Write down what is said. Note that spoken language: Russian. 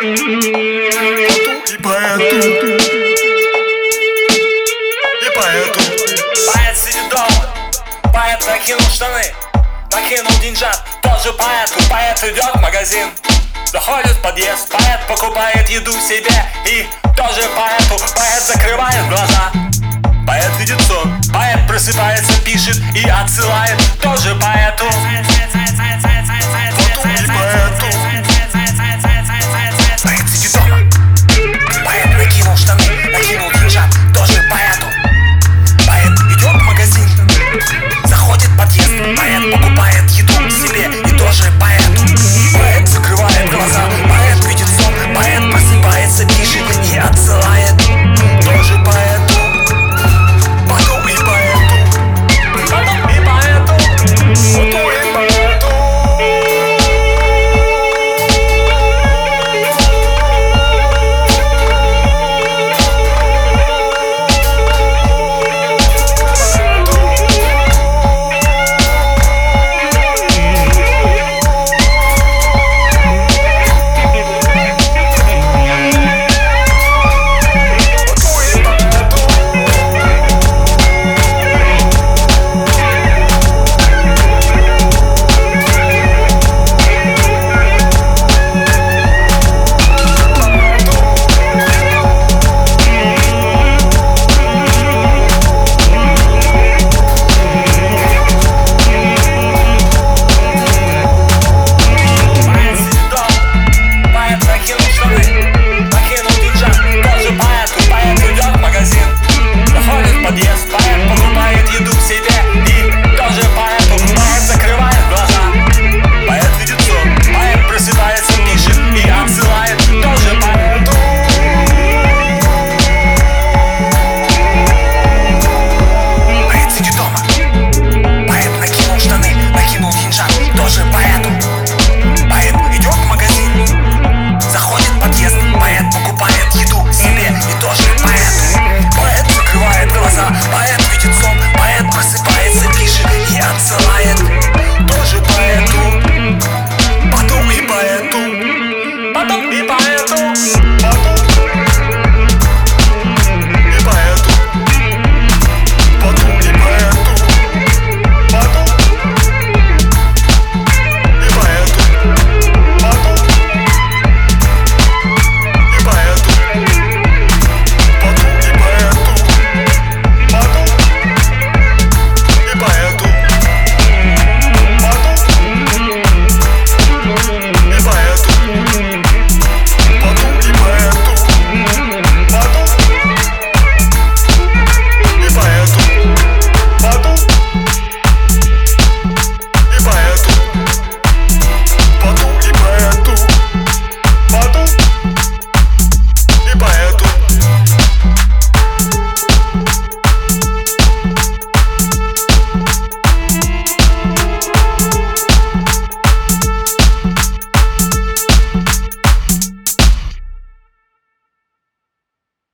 И поэту. Поэт сидит дома, поэт накинул штаны, накинул деньжат, тоже поэту. Поэт идет в магазин, заходит в подъезд, поэт покупает еду себе и тоже поэту. Поэт закрывает глаза, поэт видит сон, поэт просыпается, пишет и отсылает тоже поэту.